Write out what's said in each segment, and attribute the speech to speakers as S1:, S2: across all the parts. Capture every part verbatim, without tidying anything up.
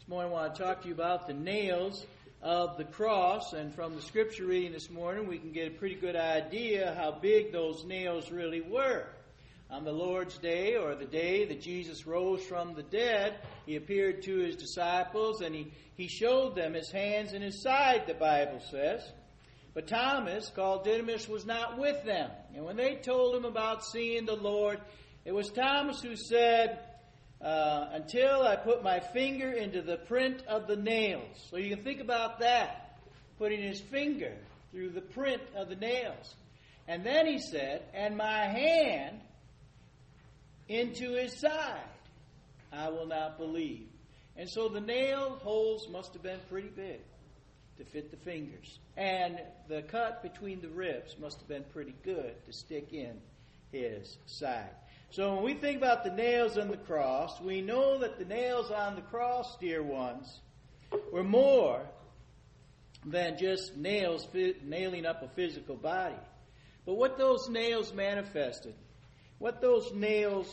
S1: This morning I want to talk to you about the nails of the cross. And from the scripture reading this morning, we can get a pretty good idea how big those nails really were. On the Lord's Day, or the day that Jesus rose from the dead, He appeared to His disciples and He, he showed them His hands and His side, the Bible says. But Thomas, called Didymus, was not with them. And when they told him about seeing the Lord, it was Thomas who said, uh, until I put my finger into the print of the nails. So you can think about that, putting his finger through the print of the nails. And then he said, and my hand into his side, I will not believe. And so the nail holes must have been pretty big to fit the fingers. And the cut between the ribs must have been pretty good to stick in his side. So when we think about the nails on the cross, we know that the nails on the cross, dear ones, were more than just nails nailing up a physical body. But what those nails manifested, what those nails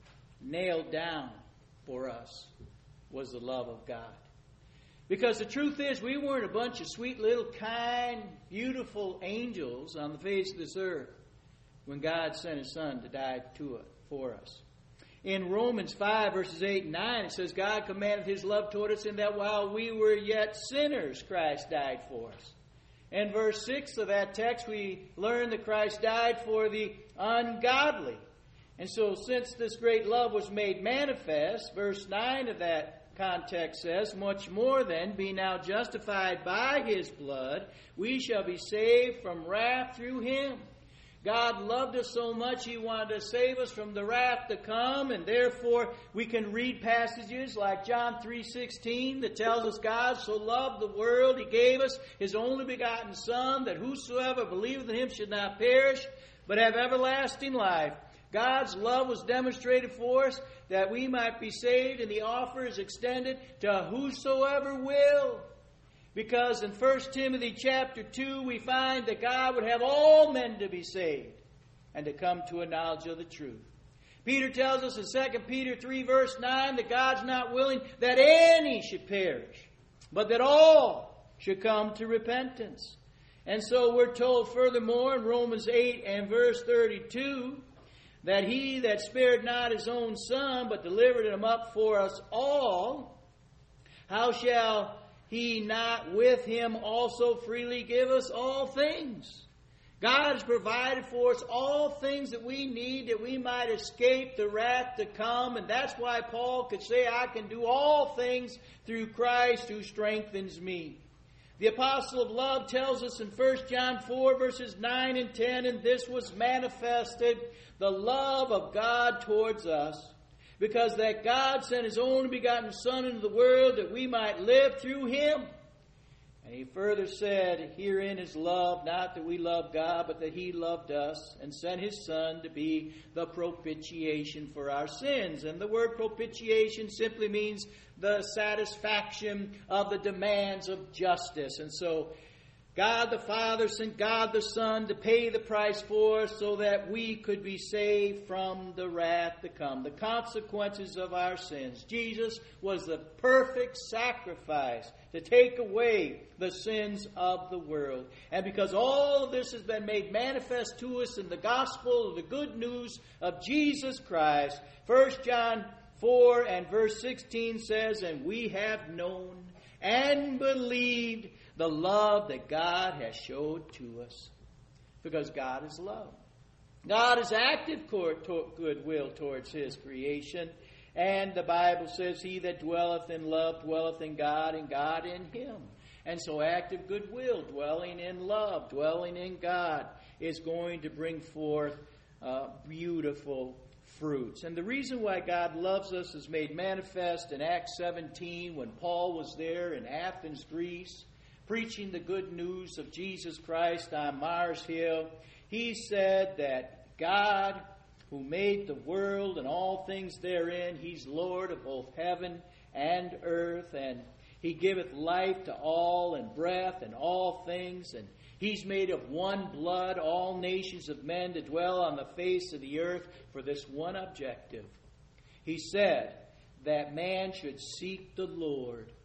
S1: nailed down for us, was the love of God. Because the truth is, we weren't a bunch of sweet little kind, beautiful angels on the face of this earth when God sent His Son to die to it for us. In Romans five, verses eight and nine, it says, God commanded His love toward us in that while we were yet sinners, Christ died for us. In verse six of that text, we learn that Christ died for the ungodly. And so since this great love was made manifest, verse nine of that context says, much more then, being now justified by His blood, we shall be saved from wrath through Him. God loved us so much He wanted to save us from the wrath to come, and therefore we can read passages like John three sixteen that tells us God so loved the world He gave us His only begotten Son, that whosoever believeth in Him should not perish but have everlasting life. God's love was demonstrated for us that we might be saved, and the offer is extended to whosoever will. Because in First Timothy chapter two, we find that God would have all men to be saved and to come to a knowledge of the truth. Peter tells us in Second Peter three, verse nine, that God's not willing that any should perish, but that all should come to repentance. And so we're told furthermore in Romans eight and verse thirty-two, that He that spared not His own Son, but delivered Him up for us all, how shall He not with Him also freely give us all things? God has provided for us all things that we need, that we might escape the wrath to come. And that's why Paul could say, I can do all things through Christ who strengthens me. The apostle of love tells us in First John four, verses nine and ten, and this was manifested, the love of God towards us, because that God sent His only begotten Son into the world that we might live through Him. And He further said, herein is love, not that we love God, but that He loved us and sent His Son to be the propitiation for our sins. And the word propitiation simply means the satisfaction of the demands of justice. And so God the Father sent God the Son to pay the price for us so that we could be saved from the wrath to come, the consequences of our sins. Jesus was the perfect sacrifice to take away the sins of the world. And because all of this has been made manifest to us in the gospel of the good news of Jesus Christ, First John four and verse sixteen says, and we have known and believed the love that God has showed to us. Because God is love. God is active goodwill towards His creation. And the Bible says, he that dwelleth in love dwelleth in God, and God in him. And so active goodwill, dwelling in love, dwelling in God, is going to bring forth uh, beautiful fruits. And the reason why God loves us is made manifest in Acts seventeen, when Paul was there in Athens, Greece, preaching the good news of Jesus Christ on Mars Hill. He said that God, who made the world and all things therein, He's Lord of both heaven and earth, and He giveth life to all, and breath and all things, and He's made of one blood all nations of men to dwell on the face of the earth for this one objective. He said that man should seek the Lord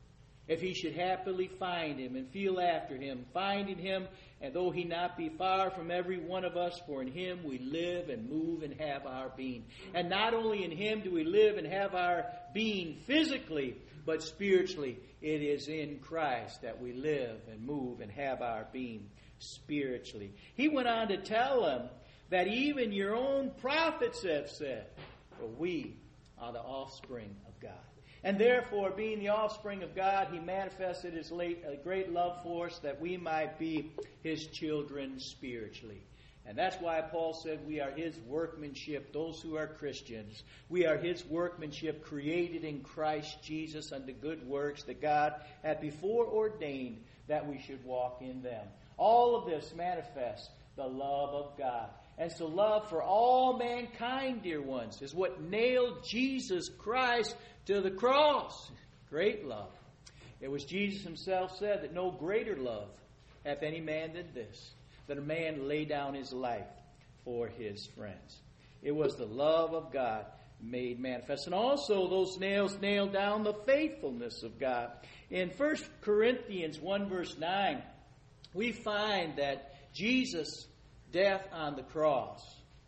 S1: if he should happily find him and feel after him, finding him, and though he not be far from every one of us, for in him we live and move and have our being. And not only in him do we live and have our being physically, but spiritually. It is in Christ that we live and move and have our being spiritually. He went on to tell them that even your own prophets have said, for we are the offspring of God. And therefore, being the offspring of God, he manifested his late, uh, great love for us that we might be his children spiritually. And that's why Paul said we are his workmanship, those who are Christians. We are his workmanship created in Christ Jesus unto good works that God had before ordained that we should walk in them. All of this manifests the love of God. And so love for all mankind, dear ones, is what nailed Jesus Christ to the cross. Great love. It was Jesus himself said that no greater love hath any man than this, that a man lay down his life for his friends. It was the love of God made manifest. And also those nails nailed down the faithfulness of God. In First Corinthians one verse nine, we find that Jesus' death on the cross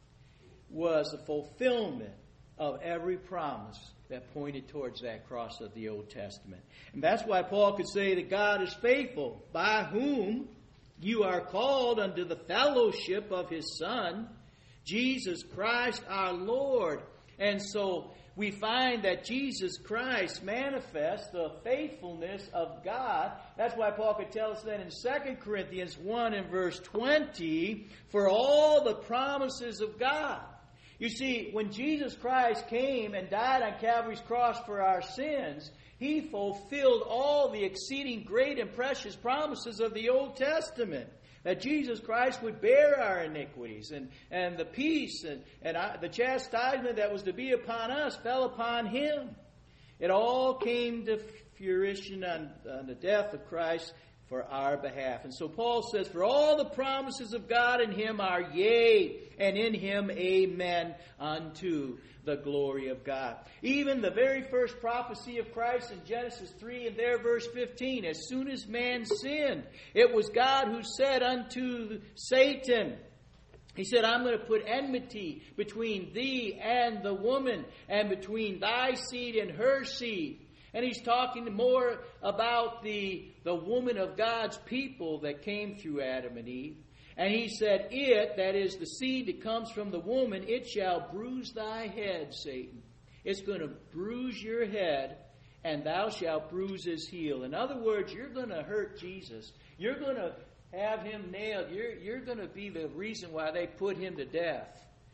S1: was the fulfillment of every promise that pointed towards that cross of the Old Testament. And that's why Paul could say that God is faithful, by whom you are called unto the fellowship of his Son, Jesus Christ our Lord. And so we find that Jesus Christ manifests the faithfulness of God. That's why Paul could tell us that in Second Corinthians one and verse twenty, for all the promises of God. You see, when Jesus Christ came and died on Calvary's cross for our sins, he fulfilled all the exceeding great and precious promises of the Old Testament. That Jesus Christ would bear our iniquities, and, and the peace and, and the chastisement that was to be upon us fell upon him. It all came to fruition on, on the death of Christ for our behalf. And so Paul says, for all the promises of God in him are yea, and in him amen, unto the glory of God. Even the very first prophecy of Christ in Genesis three and there verse fifteen, as soon as man sinned, it was God who said unto Satan, he said, I'm going to put enmity between thee and the woman, and between thy seed and her seed. And he's talking more about the, the woman of God's people that came through Adam and Eve. And he said, it, that is the seed that comes from the woman, it shall bruise thy head, Satan. It's going to bruise your head, and thou shalt bruise his heel. In other words, you're going to hurt Jesus. You're going to have him nailed. You're, you're going to be the reason why they put him to death.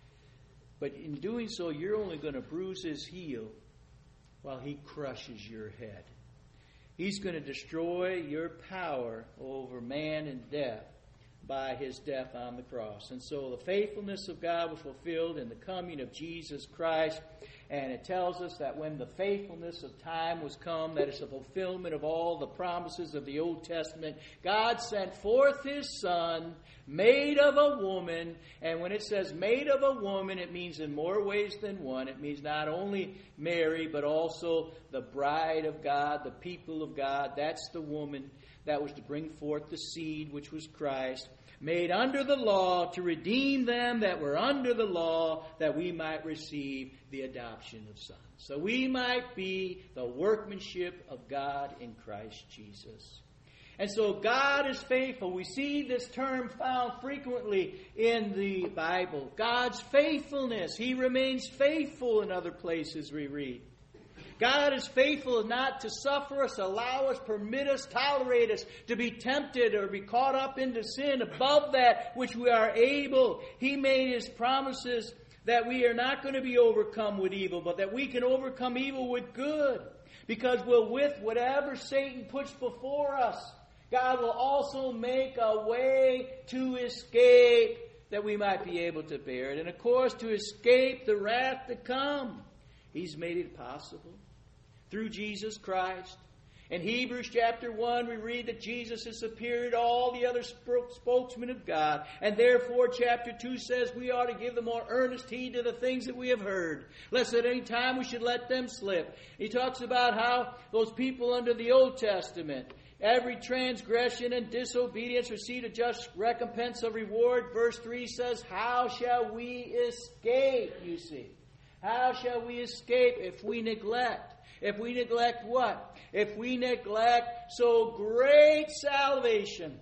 S1: But in doing so, you're only going to bruise his heel while he crushes your head. He's going to destroy your power over man and death by his death on the cross. And so the faithfulness of God was fulfilled in the coming of Jesus Christ. And it tells us that when the faithfulness of time was come, that is the fulfillment of all the promises of the Old Testament, God sent forth his Son, made of a woman. And when it says made of a woman, it means in more ways than one. It means not only Mary, but also the bride of God, the people of God. That's the woman that was to bring forth the seed, which was Christ, made under the law to redeem them that were under the law, that we might receive the adoption of sons. So we might be the workmanship of God in Christ Jesus. And so God is faithful. We see this term found frequently in the Bible. God's faithfulness. He remains faithful in other places we read. God is faithful not to suffer us, allow us, permit us, tolerate us to be tempted or be caught up into sin above that which we are able. He made his promises that we are not going to be overcome with evil, but that we can overcome evil with good. Because we'll, with whatever Satan puts before us, God will also make a way to escape that we might be able to bear it. And of course, to escape the wrath to come. He's made it possible through Jesus Christ. In Hebrews chapter one, we read that Jesus is superior to all the other spokesmen of God. And therefore, chapter two says we ought to give the more earnest heed to the things that we have heard, lest at any time we should let them slip. He talks about how those people under the Old Testament, every transgression and disobedience received a just recompense of reward. Verse three says, how shall we escape, you see? How shall we escape if we neglect? If we neglect what? If we neglect so great salvation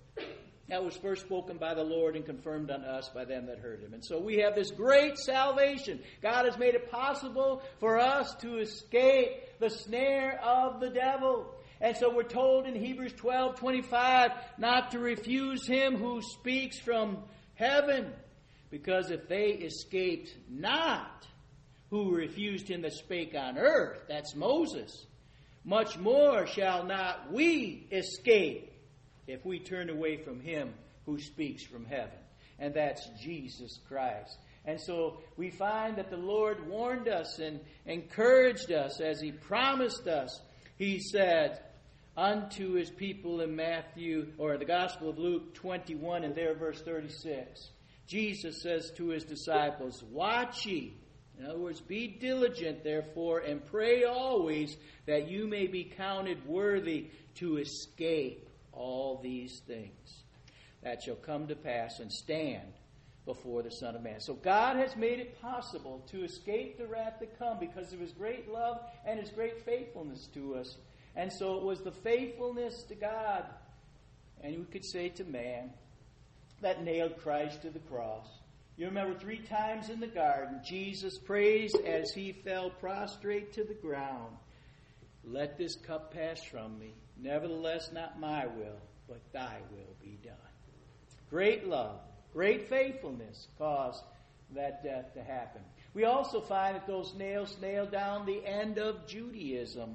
S1: that was first spoken by the Lord and confirmed unto us by them that heard Him. And so we have this great salvation. God has made it possible for us to escape the snare of the devil. And so we're told in Hebrews twelve twenty-five not to refuse Him who speaks from heaven. Because if they escaped not, who refused Him that spake on earth, that's Moses, much more shall not we escape if we turn away from Him who speaks from heaven. And that's Jesus Christ. And so we find that the Lord warned us and encouraged us as He promised us. He said unto His people in Matthew, or the Gospel of Luke twenty-one, and there verse thirty-six. Jesus says to His disciples, watch ye. In other words, be diligent, therefore, and pray always that you may be counted worthy to escape all these things that shall come to pass and stand before the Son of Man. So God has made it possible to escape the wrath to come because of His great love and His great faithfulness to us. And so it was the faithfulness to God, and we could say to man, that nailed Christ to the cross. You remember three times in the garden, Jesus prays as He fell prostrate to the ground, let this cup pass from me. Nevertheless, not my will, but Thy will be done. Great love, great faithfulness caused that death to happen. We also find that those nails nailed down the end of Judaism.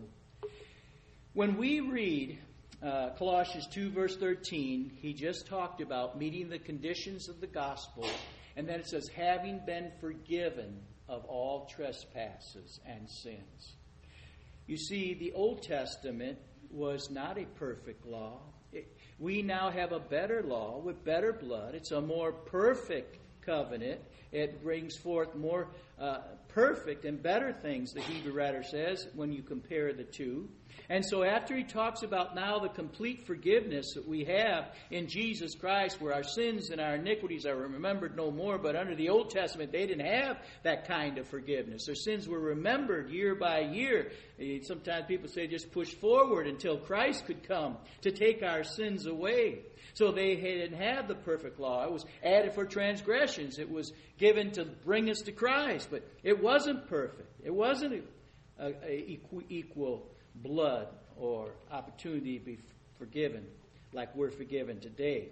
S1: When we read uh, Colossians two, verse thirteen, he just talked about meeting the conditions of the gospel. And then it says, having been forgiven of all trespasses and sins. You see, the Old Testament was not a perfect law. It, we now have a better law with better blood. It's a more perfect covenant. It brings forth more uh, perfect and better things, the Hebrew writer says, when you compare the two. And so after he talks about now the complete forgiveness that we have in Jesus Christ, where our sins and our iniquities are remembered no more, but under the Old Testament they didn't have that kind of forgiveness. Their sins were remembered year by year. Sometimes people say just push forward until Christ could come to take our sins away. So they didn't have the perfect law. It was added for transgressions. It was given to bring us to Christ, but it wasn't perfect. It wasn't a, a, a equal blood or opportunity to be forgiven like we're forgiven today.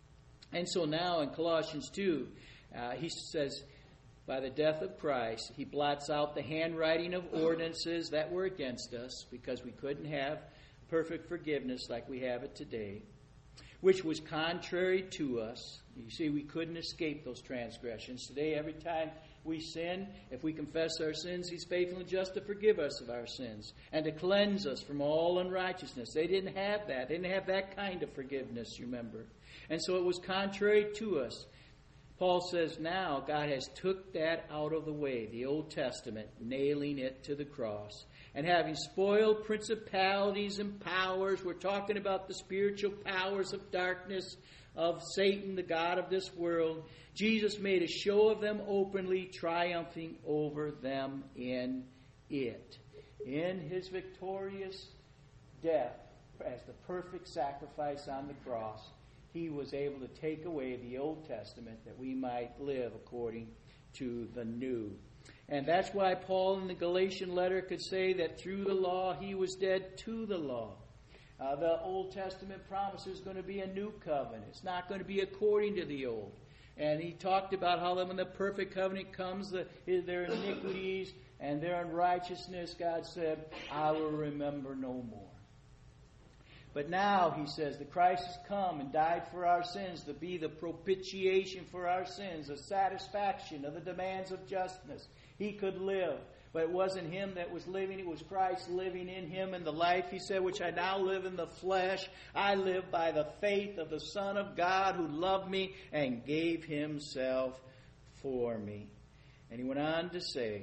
S1: And so now in Colossians two, uh, he says, by the death of Christ, He blots out the handwriting of ordinances that were against us, because we couldn't have perfect forgiveness like we have it today, which was contrary to us. You see, we couldn't escape those transgressions. Today, every time we sin, if we confess our sins, He's faithful and just to forgive us of our sins and to cleanse us from all unrighteousness. They didn't have that. They didn't have that kind of forgiveness, you remember. And so it was contrary to us. Paul says now God has took that out of the way, the Old Testament, nailing it to the cross. And having spoiled principalities and powers, we're talking about the spiritual powers of darkness, of Satan, the god of this world. Jesus made a show of them openly, triumphing over them in it. In His victorious death, as the perfect sacrifice on the cross, He was able to take away the Old Testament that we might live according to the new. And that's why Paul in the Galatian letter could say that through the law he was dead to the law. Uh, the Old Testament promise is going to be a new covenant. It's not going to be according to the old. And he talked about how when the perfect covenant comes, the, their iniquities and their unrighteousness, God said, I will remember no more. But now, he says, that Christ has come and died for our sins to be the propitiation for our sins, the satisfaction of the demands of justice. He could live But it wasn't him that was living. It was Christ living in him. And the life, he said, which I now live in the flesh, I live by the faith of the Son of God who loved me and gave himself for me. And he went on to say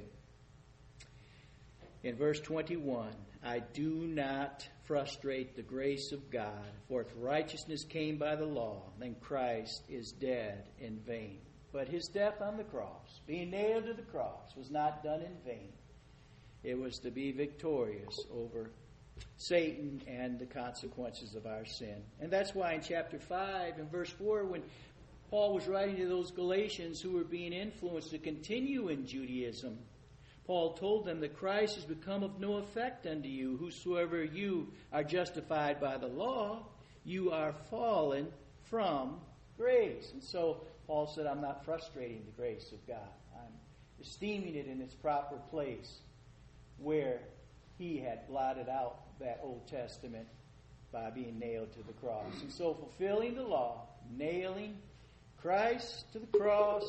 S1: in verse twenty-one, I do not frustrate the grace of God, for if righteousness came by the law, then Christ is dead in vain. But his death on the cross, being nailed to the cross, was not done in vain. It was to be victorious over Satan and the consequences of our sin. And that's why in chapter five and verse four, when Paul was writing to those Galatians who were being influenced to continue in Judaism, Paul told them that Christ has become of no effect unto you. Whosoever you are justified by the law, you are fallen from grace. And so Paul said, I'm not frustrating the grace of God. I'm esteeming it in its proper place where he had blotted out that Old Testament by being nailed to the cross. And so fulfilling the law, nailing Christ to the cross,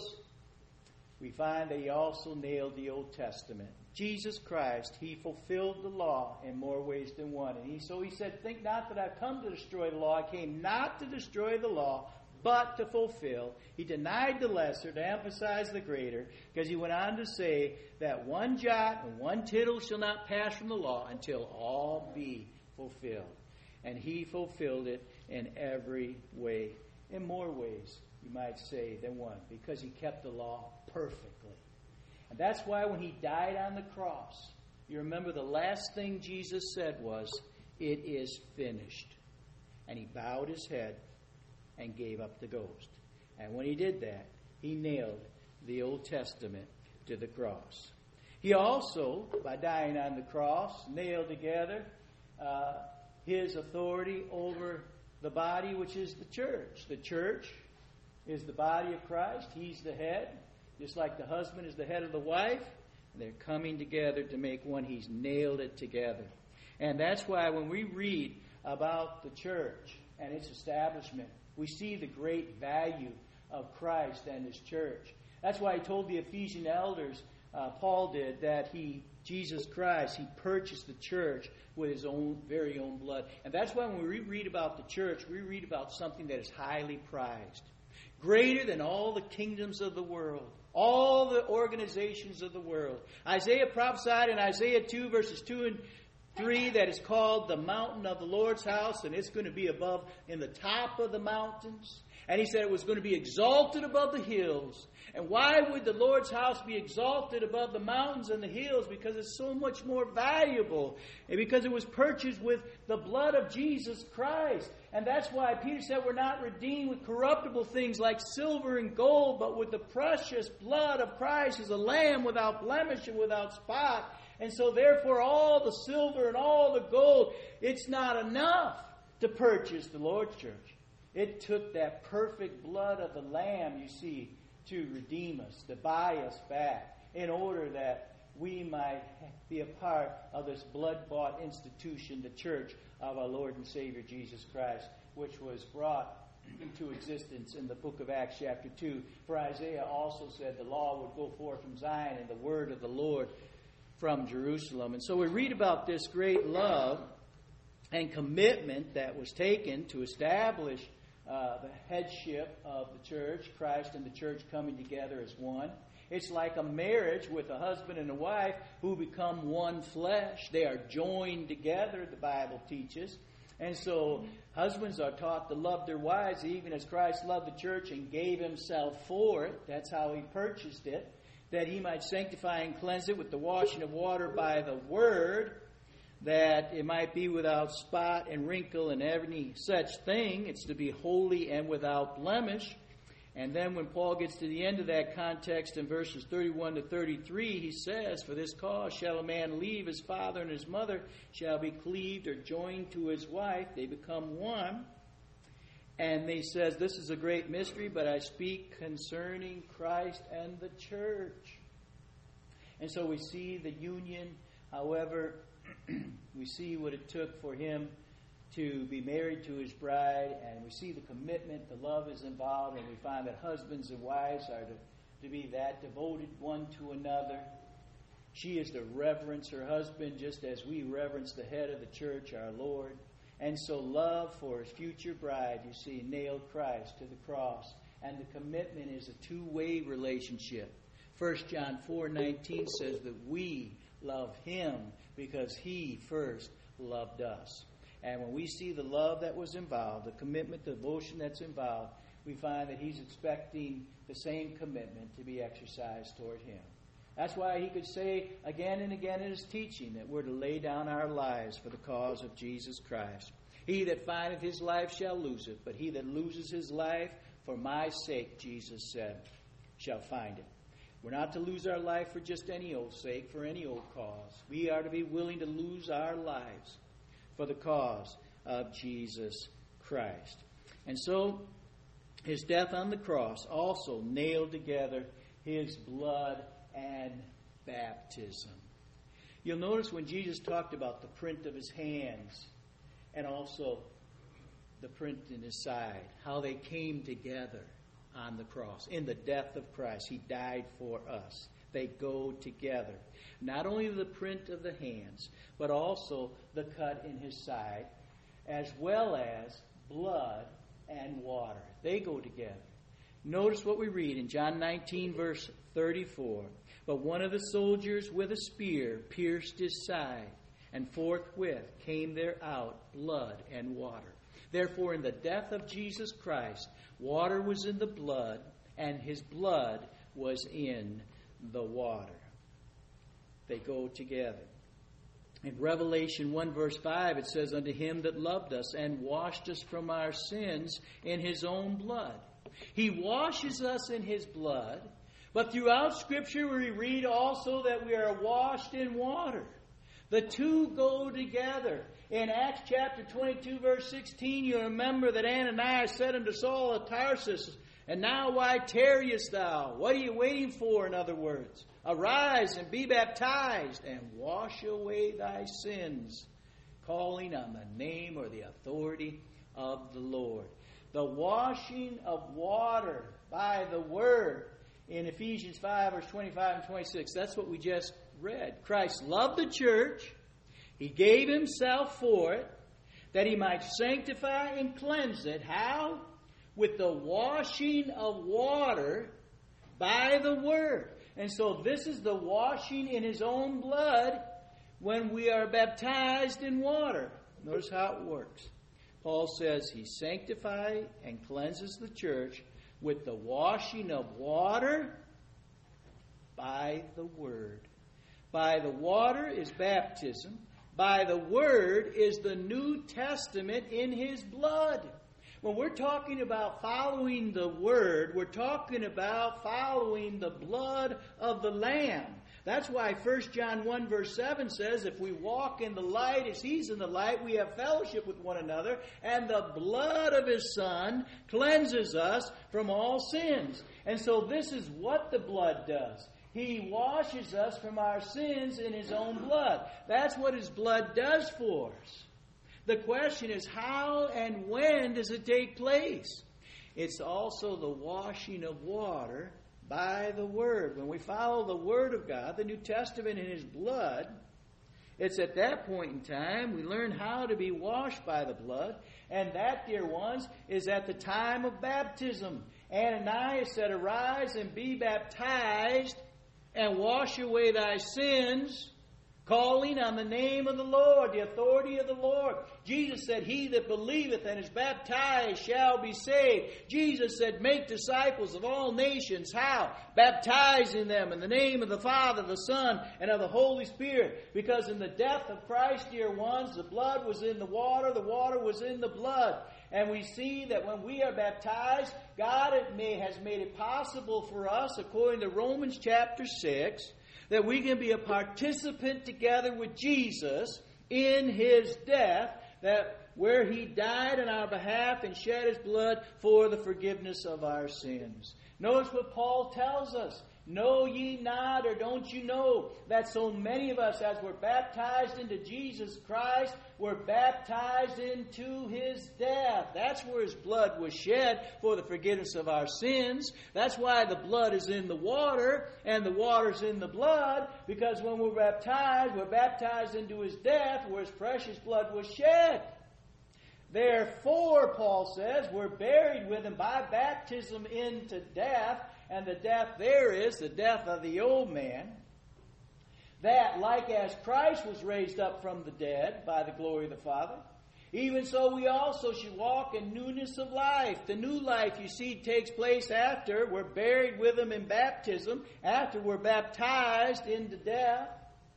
S1: we find that he also nailed the Old Testament. Jesus Christ, he fulfilled the law in more ways than one. And he, so he said, think not that I've come to destroy the law. I came not to destroy the law, but to fulfill. He denied the lesser to emphasize the greater, because he went on to say that one jot and one tittle shall not pass from the law until all be fulfilled. And he fulfilled it in every way, in more ways, you might say, than one, because he kept the law perfectly. And that's why when he died on the cross, you remember the last thing Jesus said was, it is finished. And he bowed his head and gave up the ghost. And when he did that, he nailed the Old Testament to the cross. He also, by dying on the cross, nailed together uh, his authority over the body, which is the church. The church is the body of Christ. He's the head. Just like the husband is the head of the wife, they're coming together to make one. He's nailed it together. And that's why when we read about the church and its establishment, we see the great value of Christ and his church. That's why he told the Ephesian elders, uh, Paul did, that he, Jesus Christ, he purchased the church with his own very own blood. And that's why when we read about the church, we read about something that is highly prized. Greater than all the kingdoms of the world, all the organizations of the world. Isaiah prophesied in Isaiah two, verses two and three, that is called the mountain of the Lord's house, and it's going to be above, in the top of the mountains. And he said it was going to be exalted above the hills. And why would the Lord's house be exalted above the mountains and the hills? Because it's so much more valuable. And because it was purchased with the blood of Jesus Christ. And that's why Peter said we're not redeemed with corruptible things like silver and gold, but with the precious blood of Christ as a lamb without blemish and without spot. And so therefore all the silver and all the gold, it's not enough to purchase the Lord's church. It took that perfect blood of the Lamb, you see, to redeem us, to buy us back, in order that we might be a part of this blood-bought institution, the church of our Lord and Savior Jesus Christ, which was brought into existence in the book of Acts chapter two. For Isaiah also said the law would go forth from Zion and the word of the Lord from Jerusalem. And so we read about this great love and commitment that was taken to establish Uh, the headship of the church, Christ and the church coming together as one. It's like a marriage with a husband and a wife who become one flesh. They are joined together, the Bible teaches. And so husbands are taught to love their wives even as Christ loved the church and gave himself for it. That's how he purchased it, that he might sanctify and cleanse it with the washing of water by the word, that it might be without spot and wrinkle and any such thing. It's to be holy and without blemish. And then when Paul gets to the end of that context in verses thirty-one to thirty-three, he says, for this cause shall a man leave his father and his mother, shall be cleaved or joined to his wife. They become one. And he says, this is a great mystery, but I speak concerning Christ and the church. And so we see the union, however, we see what it took for him to be married to his bride, and we see the commitment, the love is involved, and we find that husbands and wives are to, to be that devoted one to another. She is to reverence her husband just as we reverence the head of the church, our Lord. And so love for his future bride, you see, nailed Christ to the cross. And the commitment is a two-way relationship. First John four nineteen says that we love him because he first loved us. And when we see the love that was involved, the commitment, the devotion that's involved, we find that he's expecting the same commitment to be exercised toward him. That's why he could say again and again in his teaching that we're to lay down our lives for the cause of Jesus Christ. He that findeth his life shall lose it, but he that loses his life for my sake, Jesus said, shall find it. We're not to lose our life for just any old sake, for any old cause. We are to be willing to lose our lives for the cause of Jesus Christ. And so, his death on the cross also nailed together his blood and baptism. You'll notice when Jesus talked about the print of his hands and also the print in his side, how they came together on the cross. In the death of Christ, he died for us. They go together. Not only the print of the hands, but also the cut in his side, as well as blood and water. They go together. Notice what we read in John nineteen, verse thirty-four. But one of the soldiers with a spear pierced his side, and forthwith came there out blood and water. Therefore, in the death of Jesus Christ, water was in the blood, and his blood was in the water. They go together. In Revelation one verse five, it says, unto him that loved us and washed us from our sins in his own blood. He washes us in his blood, but throughout Scripture we read also that we are washed in water. The two go together. In Acts chapter twenty-two, verse sixteen, you remember that Ananias said unto Saul of Tarsus, and now why tarriest thou? What are you waiting for, in other words? Arise and be baptized and wash away thy sins, calling on the name or the authority of the Lord. The washing of water by the Word in Ephesians five, verse twenty-five and twenty-six. That's what we just read. Christ loved the church. He gave himself for it, that he might sanctify and cleanse it. How? With the washing of water by the Word. And so this is the washing in his own blood when we are baptized in water. Notice how it works. Paul says he sanctifies and cleanses the church with the washing of water by the Word. By the water is baptism. By the Word is the New Testament in his blood. When we're talking about following the Word, we're talking about following the blood of the Lamb. That's why First John one verse seven says, if we walk in the light as he's in the light, we have fellowship with one another, and the blood of his Son cleanses us from all sins. And so this is what the blood does. He washes us from our sins in his own blood. That's what his blood does for us. The question is, how and when does it take place? It's also the washing of water by the Word. When we follow the Word of God, the New Testament in his blood, it's at that point in time we learn how to be washed by the blood. And that, dear ones, is at the time of baptism. Ananias said, arise and be baptized and wash away thy sins, calling on the name of the Lord, the authority of the Lord. Jesus said, he that believeth and is baptized shall be saved. Jesus said, make disciples of all nations. How? Baptizing them in the name of the Father, the Son, and of the Holy Spirit. Because in the death of Christ, dear ones, the blood was in the water, the water was in the blood. And we see that when we are baptized, God has made it possible for us, according to Romans chapter six, that we can be a participant together with Jesus in his death, that where he died on our behalf and shed his blood for the forgiveness of our sins. Notice what Paul tells us. Know ye not, or don't you know, that so many of us, as we're baptized into Jesus Christ, were baptized into His death? That's where His blood was shed for the forgiveness of our sins. That's why the blood is in the water, and the water's in the blood, because when we're baptized, we're baptized into His death, where His precious blood was shed. Therefore, Paul says, we're buried with Him by baptism into death, and the death there is the death of the old man, that like as Christ was raised up from the dead by the glory of the Father, even so we also should walk in newness of life. The new life, you see, takes place after we're buried with Him in baptism, after we're baptized into death.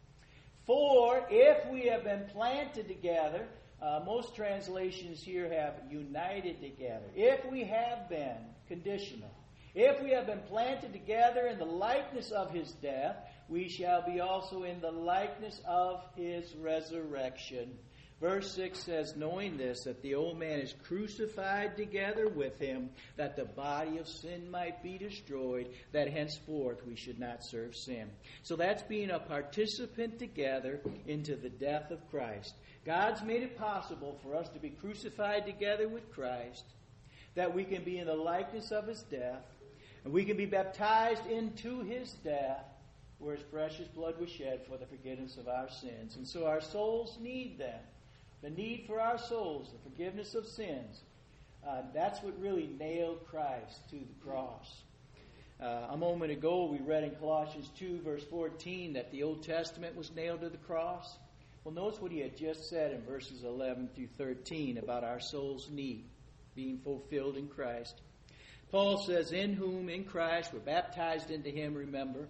S1: For if we have been planted together, uh, most translations here have united together. If we have been, conditional. If we have been planted together in the likeness of His death, we shall be also in the likeness of His resurrection. Verse six says, knowing this, that the old man is crucified together with Him, that the body of sin might be destroyed, that henceforth we should not serve sin. So that's being a participant together into the death of Christ. God's made it possible for us to be crucified together with Christ, that we can be in the likeness of His death, and we can be baptized into His death, where His precious blood was shed for the forgiveness of our sins. And so our souls need that. The need for our souls, the forgiveness of sins. Uh, that's what really nailed Christ to the cross. Uh, a moment ago we read in Colossians two, verse fourteen, that the Old Testament was nailed to the cross. Well, notice what he had just said in verses eleven through thirteen about our soul's need being fulfilled in Christ. Paul says, in whom, in Christ, we're baptized into Him, remember.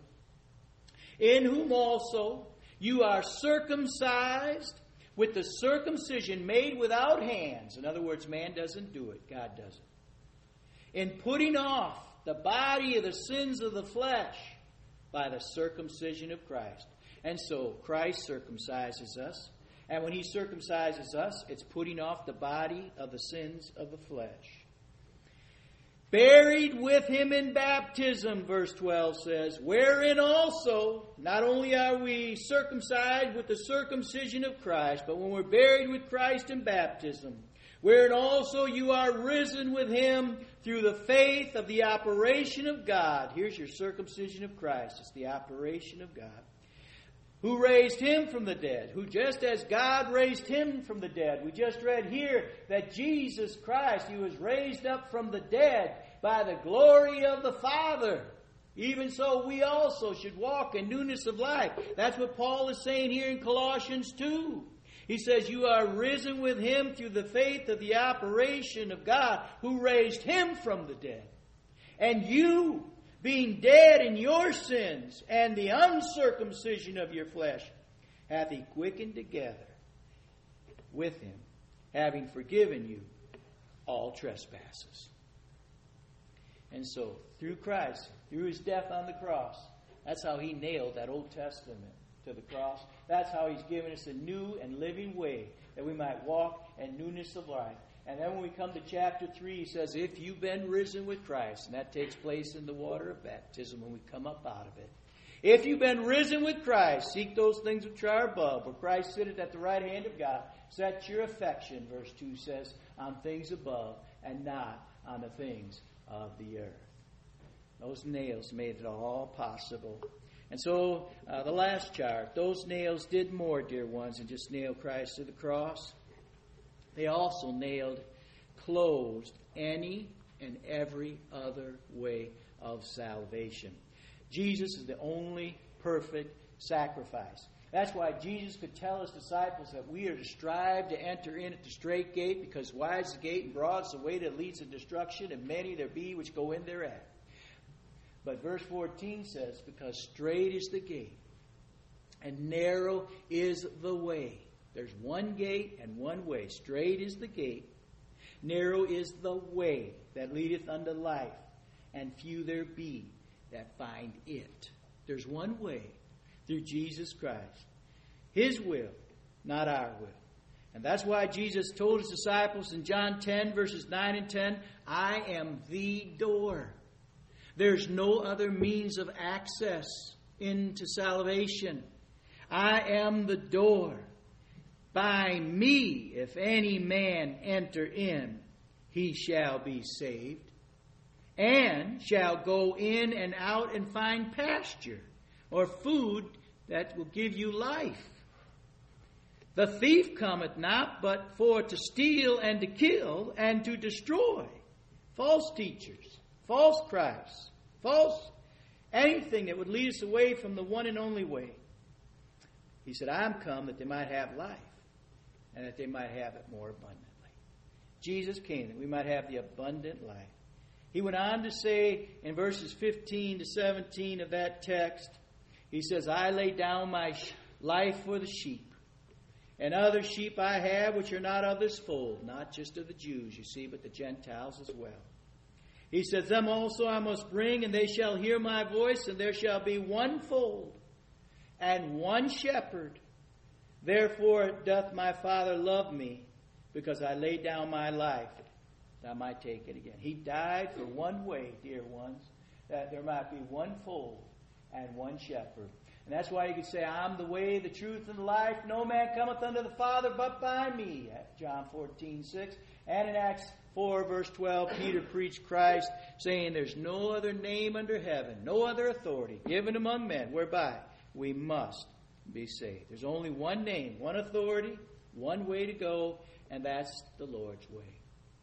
S1: In whom also you are circumcised with the circumcision made without hands. In other words, man doesn't do it, God does it. In putting off the body of the sins of the flesh by the circumcision of Christ. And so Christ circumcises us. And when He circumcises us, it's putting off the body of the sins of the flesh. Buried with Him in baptism, verse twelve says, wherein also, not only are we circumcised with the circumcision of Christ, but when we're buried with Christ in baptism, wherein also you are risen with Him through the faith of the operation of God. Here's your circumcision of Christ. It's the operation of God. Who raised Him from the dead, who just as God raised Him from the dead. We just read here that Jesus Christ, He was raised up from the dead by the glory of the Father. Even so, we also should walk in newness of life. That's what Paul is saying here in Colossians two. He says, you are risen with Him through the faith of the operation of God, who raised Him from the dead. And you, being dead in your sins and the uncircumcision of your flesh, hath He quickened together with Him, having forgiven you all trespasses. And so, through Christ, through His death on the cross, that's how He nailed that Old Testament to the cross. That's how He's given us a new and living way that we might walk in newness of life. And then when we come to chapter three, he says, if you've been risen with Christ, and that takes place in the water of baptism when we come up out of it. If you've been risen with Christ, seek those things which are above, where Christ sitteth at the right hand of God. Set your affection, verse two says, on things above, and not on the things of the earth. Those nails made it all possible. And so, uh, the last chart, those nails did more, dear ones, than just nail Christ to the cross. They also nailed, closed any and every other way of salvation. Jesus is the only perfect sacrifice. That's why Jesus could tell His disciples that we are to strive to enter in at the straight gate, because wide is the gate and broad is the way that leads to destruction, and many there be which go in thereat. But verse fourteen says, because straight is the gate, and narrow is the way. There's one gate and one way. Straight is the gate, narrow is the way that leadeth unto life, and few there be that find it. There's one way, through Jesus Christ. His will, not our will. And that's why Jesus told His disciples in John ten, verses nine and ten, I am the door. There's no other means of access into salvation. I am the door. By me, if any man enter in, he shall be saved, and shall go in and out and find pasture, or food that will give you life. The thief cometh not, but for to steal and to kill and to destroy. False teachers, false Christs, false anything that would lead us away from the one and only way. He said, I am come that they might have life, and that they might have it more abundantly. Jesus came that we might have the abundant life. He went on to say in verses fifteen to seventeen of that text, he says, I lay down my life for the sheep, and other sheep I have which are not of this fold, not just of the Jews, you see, but the Gentiles as well. He says, them also I must bring, and they shall hear my voice, and there shall be one fold and one shepherd. Therefore doth my Father love me, because I laid down my life, that I might take it again. He died for one way, dear ones, that there might be one fold and one shepherd. And that's why you could say, I'm the way, the truth, and the life. No man cometh unto the Father but by me. At John fourteen six. And in Acts four, verse twelve, Peter preached Christ, saying, there's no other name under heaven, no other authority given among men, whereby we must be saved. There's only one name, one authority, one way to go, and that's the Lord's way.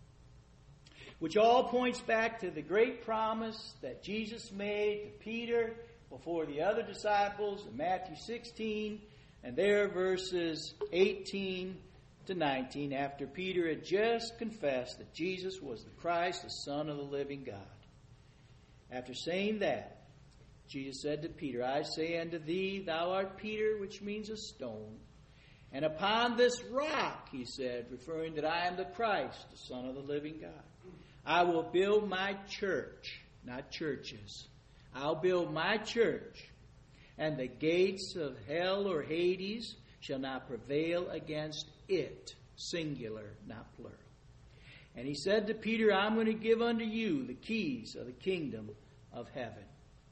S1: Which all points back to the great promise that Jesus made to Peter before the other disciples in Matthew sixteen, and there verses eighteen to nineteen, after Peter had just confessed that Jesus was the Christ, the Son of the living God. After saying that, Jesus said to Peter, I say unto thee, thou art Peter, which means a stone. And upon this rock, he said, referring that I am the Christ, the Son of the living God, I will build my church, not churches. I'll build my church, and the gates of hell or Hades shall not prevail against it. Singular, not plural. And he said to Peter, I'm going to give unto you the keys of the kingdom of heaven.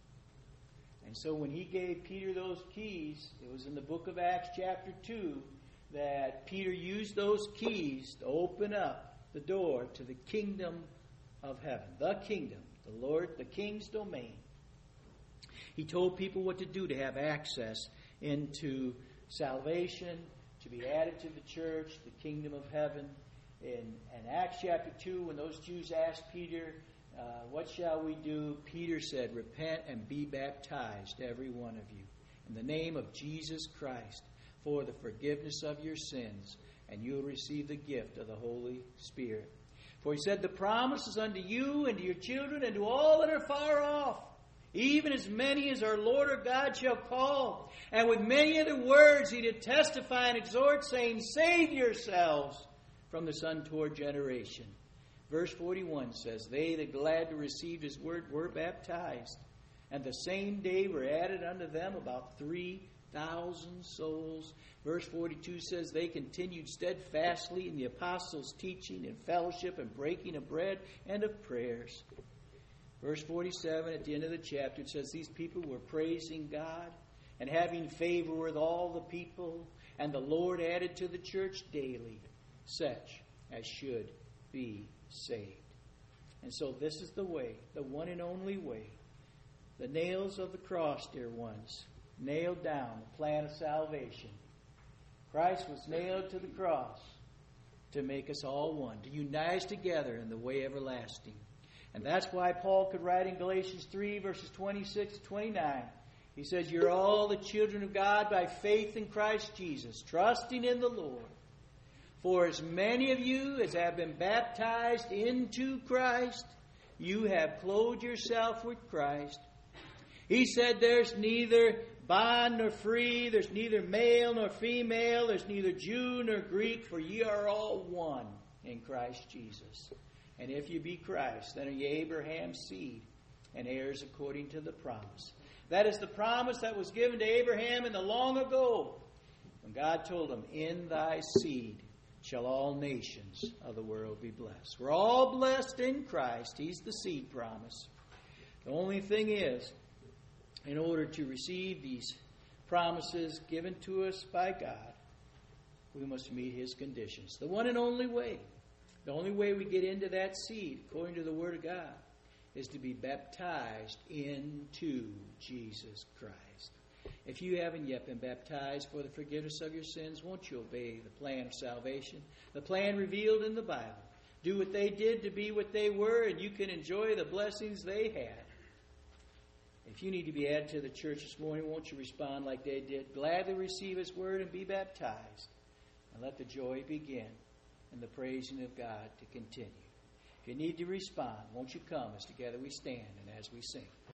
S1: And so when he gave Peter those keys, it was in the book of Acts chapter two that Peter used those keys to open up the door to the kingdom of heaven. The kingdom, the Lord, the King's domain. He told people what to do to have access into salvation, to be added to the church, the kingdom of heaven. In, in Acts chapter two, when those Jews asked Peter, uh, what shall we do? Peter said, repent and be baptized, every one of you, in the name of Jesus Christ, for the forgiveness of your sins, and you will receive the gift of the Holy Spirit. For he said, the promise is unto you and to your children and to all that are far off, even as many as our Lord our God shall call. And with many other words he did testify and exhort, saying, save yourselves from this untoward generation. Verse forty-one says, they that glad to receive his word were baptized, and the same day were added unto them about three thousand souls. Verse forty-two says, they continued steadfastly in the apostles' teaching and fellowship and breaking of bread and of prayers. Verse forty-seven, at the end of the chapter, it says, these people were praising God and having favor with all the people, and the Lord added to the church daily such as should be saved. And so this is the way, the one and only way. The nails of the cross, dear ones, nailed down the plan of salvation. Christ was nailed to the cross to make us all one, to unite us together in the way everlasting. And that's why Paul could write in Galatians three, verses twenty-six to twenty-nine. He says, you're all the children of God by faith in Christ Jesus, trusting in the Lord. For as many of you as have been baptized into Christ, you have clothed yourself with Christ. He said there's neither bond nor free, there's neither male nor female, there's neither Jew nor Greek, for ye are all one in Christ Jesus. And if you be Christ, then are ye Abraham's seed and heirs according to the promise. That is the promise that was given to Abraham in the long ago, when God told him, in thy seed shall all nations of the world be blessed. We're all blessed in Christ. He's the seed promise. The only thing is, in order to receive these promises given to us by God, we must meet His conditions. The one and only way, the only way we get into that seed, according to the Word of God, is to be baptized into Jesus Christ. If you haven't yet been baptized for the forgiveness of your sins, won't you obey the plan of salvation, the plan revealed in the Bible? Do what they did to be what they were, and you can enjoy the blessings they had. If you need to be added to the church this morning, won't you respond like they did? Gladly receive His word and be baptized. And let the joy begin and the praising of God to continue. If you need to respond, won't you come as together we stand and as we sing?